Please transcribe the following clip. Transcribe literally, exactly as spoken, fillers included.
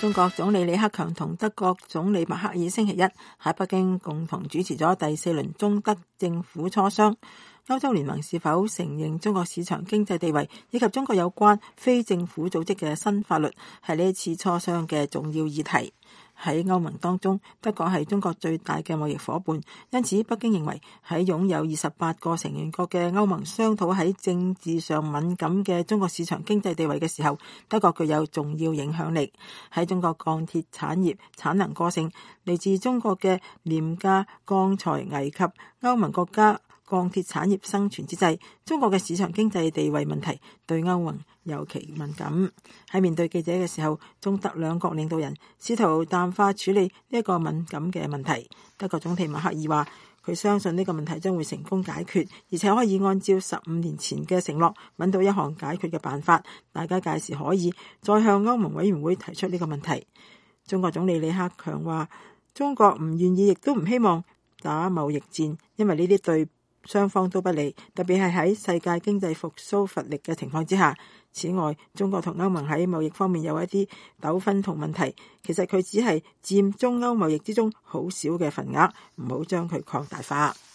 中國總理李克強同德國總理默克爾星期一喺北京共同主持咗第四輪中德政府磋商。歐洲聯盟是否承認中國市場經濟地位，以及中國有關非政府組織嘅新法律，係呢一次磋商嘅重要議題。喺歐盟當中，德國係中國最大嘅貿易夥伴，因此北京認為喺擁有二十八個成員國嘅歐盟商討喺政治上敏感嘅中國市場經濟地位嘅時候，德國具有重要影響力。喺中國鋼鐵產業產能過剩，嚟自中國嘅廉價鋼材危及歐盟國家鋼鐵產業生存之際，中國嘅市場經濟地位問題對歐盟尤其敏感。喺面對記者嘅時候，中德兩國領導人試圖淡化處理呢一個敏感嘅問題。德國總理默克爾話，佢相信呢個問題將會成功解決，而且可以按照十五年前嘅承諾揾到一項解決嘅辦法。大家屆時可以再向歐盟委員會提出呢個問題。中國總理李克強話，中國唔願意亦都唔希望打貿易戰，因為呢啲對雙方都不利，特別係喺世界經濟復甦乏力嘅情況之下。此外，中國同歐盟喺貿易方面有一啲糾紛同問題，其實佢只係佔中歐貿易之中好少嘅份額，唔好將佢擴大化。